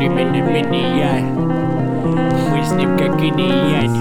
временем меняет. Мы с ним как и не янь.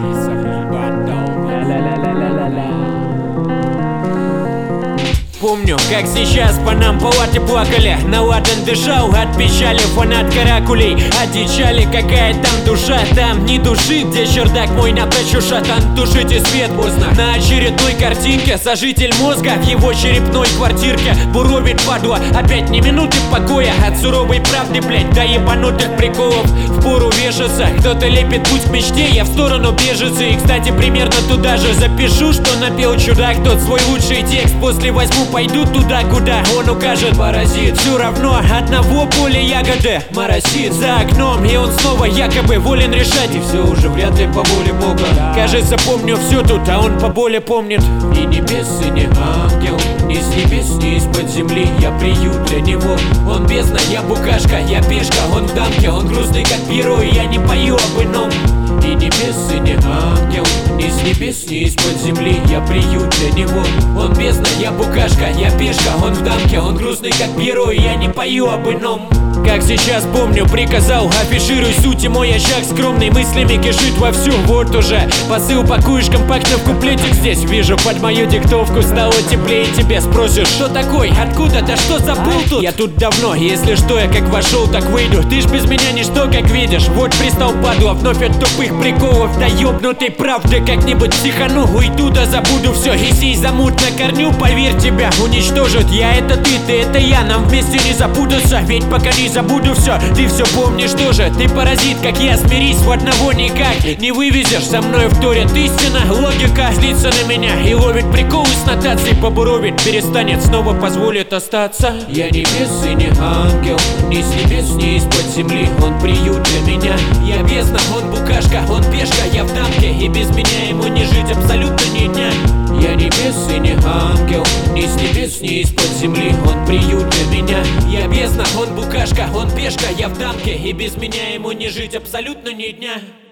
Помню, как сейчас по нам палаты плакали. Наладан дышал от печали, фанат каракулей. Одичали, какая там душа. Там ни души, где чердак мой на плечу шатан. Тушите свет поздно. На очередной картинке сожитель мозга в его черепной квартирке буровит падла. Опять ни минуты покоя от суровой правды, блять, до ебанутых приколов. Впору вешаться, кто-то лепит путь к мечте, я в сторону бежицы. И, кстати, примерно туда же запишу, что напел чудак. Тот свой лучший текст после возьму, пойду туда, куда он укажет. Паразит, все равно одного поля ягоды моросит за окном, и он снова якобы волен решать. И все уже вряд ли по воле Бога. Кажется, помню все тут, а он по боли помнит. Ни небес, и не ангел, ни с небес, ни из-под земли. Я приют для него. Он бездна, я букашка, я пешка. Он в дамке, он грустный как перо, и я не пою об ином. Ни небес, и не ангел, ни с небес, ни из-под земли. Я приют для него. Он бездна, я букашка, я пешка. Он в дамке, он грустный как перо, и я не пою об ином. Как сейчас помню, приказал, афишируй суть, и мой очаг скромный мыслями кишит вовсю. Вот уже посыл пакуешь компактно в куплетик здесь. Вижу, под мою диктовку стало теплее. Тебе спросишь, что такой, откуда, да что забыл тут? Я тут давно, если что, я как вошел, так выйду. Ты ж без меня ничто, как видишь. Вот пристал падла, вновь от тупых приколов до ёбнутой правды. Как-нибудь психану, уйду да забуду все. И сей замут на корню, поверь, тебя уничтожит. Я это ты это я, нам вместе не запутаться. Ведь пока не забуду все, ты все помнишь тоже. Ты паразит, как я, смирись, в одного никак не вывезешь. Со мной вторят истина, логика злится на меня и ловит приколы с нотацией. Побуровит, перестанет, снова позволит остаться. Я небес и не ангел, ни с небес, ни из-под земли. Он приют для меня. Я бездна, он букашка, он пешка, я в дамке, и без меня ему не жить абсолютно ни дня. Я небес и не ангел, ни с небес, ни из-под земли. Он приют для меня. Я бездна, он букашка, он пешка, я в дамке, и без меня ему не жить абсолютно ни дня.